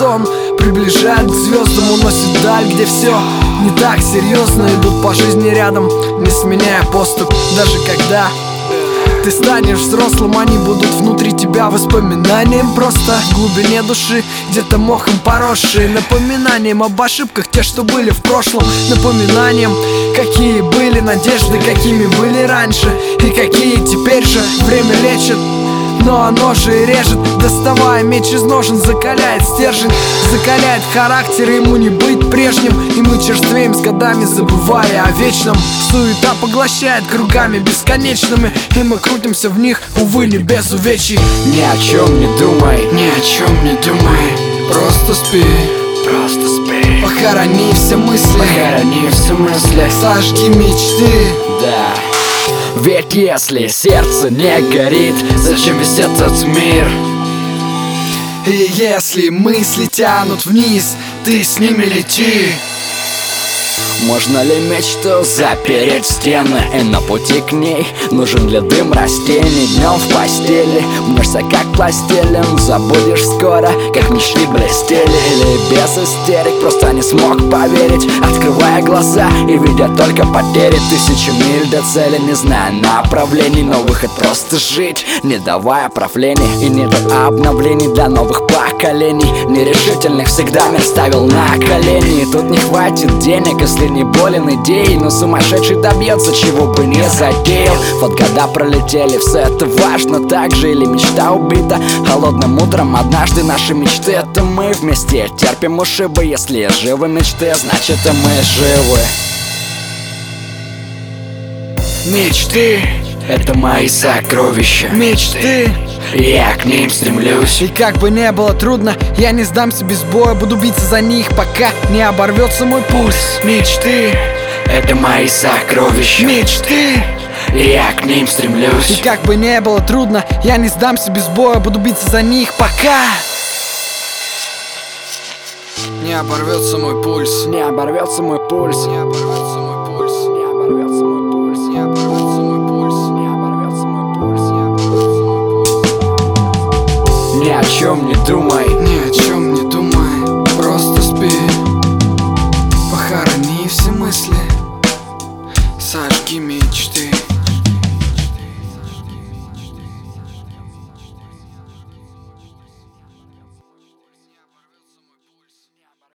сон приближает к звездам, уносит даль, где все не так серьезно. Идут по жизни рядом, не сменяя поступь. Даже когда ты станешь взрослым, они будут внутри тебя воспоминанием просто в глубине души, где-то мохом поросшие. Напоминанием об ошибках, те, что были в прошлом. Напоминанием, какие были надежды, какими были раньше и какие теперь же. Время лечит, но оно же и режет. Доставая меч из ножен, закаляет стержень, закаляет характер, ему не быть прежним. И мы черствеем с годами, забывая о вечном. Суета поглощает кругами бесконечными, и мы крутимся в них, увы, не без увечий. Ни о чем не думай, ни о чем не думай, просто спи, просто спи. Похорони все мысли, Похорони все мысли, сожги мечты. да. Ведь если сердце не горит, зачем весь этот мир? И если мысли тянут вниз, ты с ними лети. Можно ли мечту запереть в стены, и на пути к ней нужен ли дым растений? Днем в постели мнешься как пластилин, забудешь скоро, как мечты блестели. Или без истерик просто не смог поверить, открывая глаза и видя только потери. Тысячи миль до цели, не зная направлений, но выход просто жить, не давая правлений. И нет обновлений для новых поколений, нерешительных всегда мир ставил на колени. И тут не хватит денег, если не болен идеей, но сумасшедший добьется, чего бы не затеял. Вот года пролетели, все это важно так же, или мечта убита холодным утром однажды. Наши мечты — это мы вместе терпим ушибы. Если живы мечты, значит и мы живы. Мечты — это мои сокровища, мечты, я к ним стремлюсь. и как бы не было трудно, я не сдамся без боя. Буду биться за них, пока не оборвется мой пульс. Мечты — это мои сокровища, мечты, я к ним стремлюсь. и как бы не было трудно, я не сдамся без боя. Буду биться за них, пока не оборвется мой пульс. Не оборвется мой пульс, Не оборвется мой пульс. не оборвется мой пульс, Не оборвется мой пульс. не оборвется мой пульс. Не оборвется мой пульс. Ни о чем не думай, Ни о чем не думай, просто спи. Похорони все мысли,